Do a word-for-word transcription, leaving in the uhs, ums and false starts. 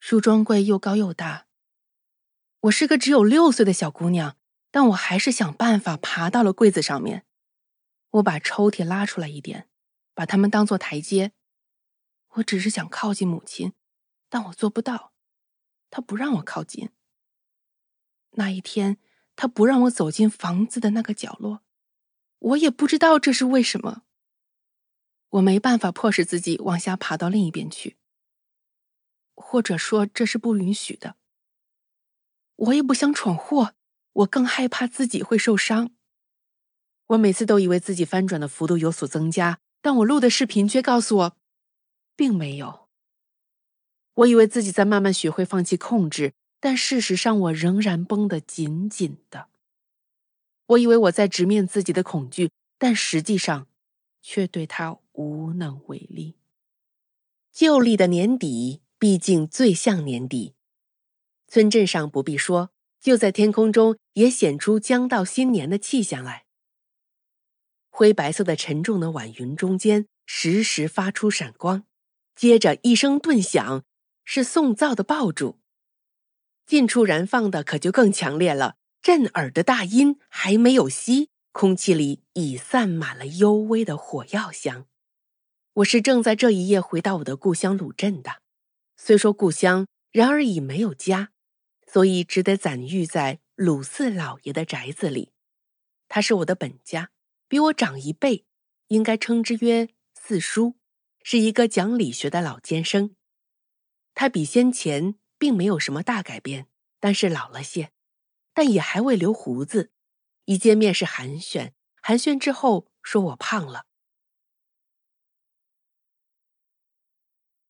梳妆柜又高又大。我是个只有六岁的小姑娘，但我还是想办法爬到了柜子上面。我把抽屉拉出来一点，把它们当作台阶。我只是想靠近母亲，但我做不到，她不让我靠近。那一天，她不让我走进房子的那个角落，我也不知道这是为什么。我没办法迫使自己往下爬到另一边去，或者说这是不允许的。我也不想闯祸，我更害怕自己会受伤。我每次都以为自己翻转的幅度有所增加，但我录的视频却告诉我，并没有。我以为自己在慢慢学会放弃控制，但事实上我仍然绷得紧紧的。我以为我在直面自己的恐惧，但实际上却对它无能为力。旧历的年底毕竟最像年底，村镇上不必说，就在天空中也显出将到新年的气象来。灰白色的沉重的晚云中间时时发出闪光，接着一声顿响，是送灶的爆竹。近处燃放的可就更强烈了，震耳的大音还没有熄，空气里已散满了幽微的火药香。我是正在这一夜回到我的故乡鲁镇的，虽说故乡，然而已没有家，所以只得暂寓在鲁四老爷的宅子里。他是我的本家，比我长一辈，应该称之曰四叔，是一个讲理学的老监生。他比先前并没有什么大改变，但是老了些，但也还未留胡子。一见面是寒暄，寒暄之后说我胖了，